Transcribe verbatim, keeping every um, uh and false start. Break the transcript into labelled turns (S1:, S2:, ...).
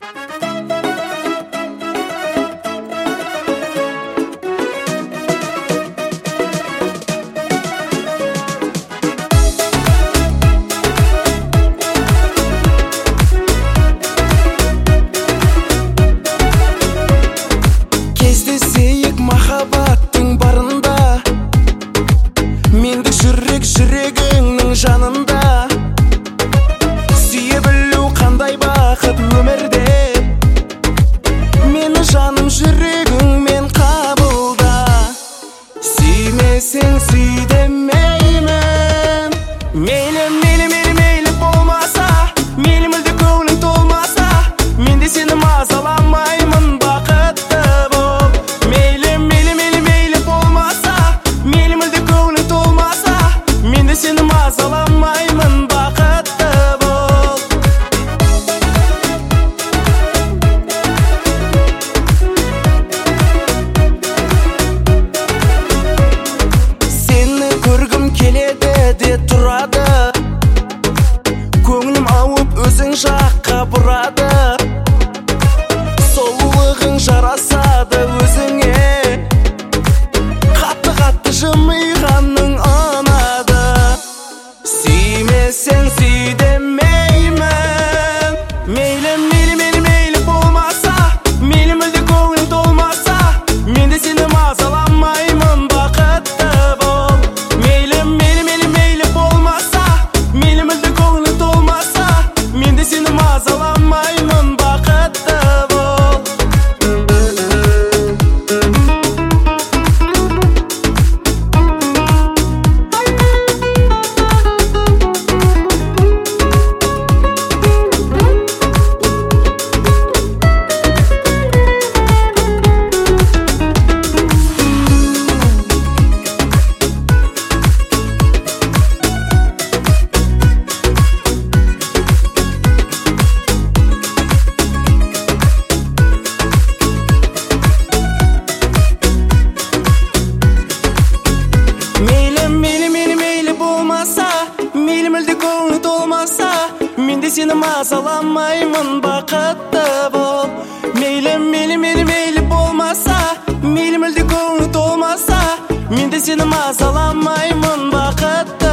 S1: Кездесейік махаббаттың барында, мендік жүрек жүрегіңнің жанында. Сүйе білу қандай бақыт өмірде, мені жаным жүрегіңмен қабылда. Сүймесең сүй демеймін, мейлі мейлі мейлі мейлі болмаса, мейлі мүлде көңілің толмаса, мен де сені мазаламаймын, бақытты бол. Мейлі мейлі мейлі мейлі болмаса, мейлі мүлде көңілің толмаса, мен де сені мазаламаймын, бақытты бол. Сені көргім келеді де тұрады, көңілім ауып өзің жаққа бұрады. Сұлулығың жарасады өзіңе, қатты-қатты жымиғаның ұнады. Сүймесең сүй демеймін, мейлі мейлі мейлі мейлі болмаса, мейлі мүлде көңілің толмаса, мен де сені мазаламаймын, бақытты бол. Мейлі мейлі мейлі мейлі болмаса, мейлі мүлде көңілің толмаса, мен де сені мазаламаймын, бақытты бол. Мейлі мейлі мейлі мейлі болмаса, мейлі мүлде көңілің толмаса, мен де сені мазаламаймын, бақытты бол. Мейлі мейлі мейлі мейлі болмаса, мейлі мүлде көңілің толмаса, мен де сені мазаламаймын, бақытты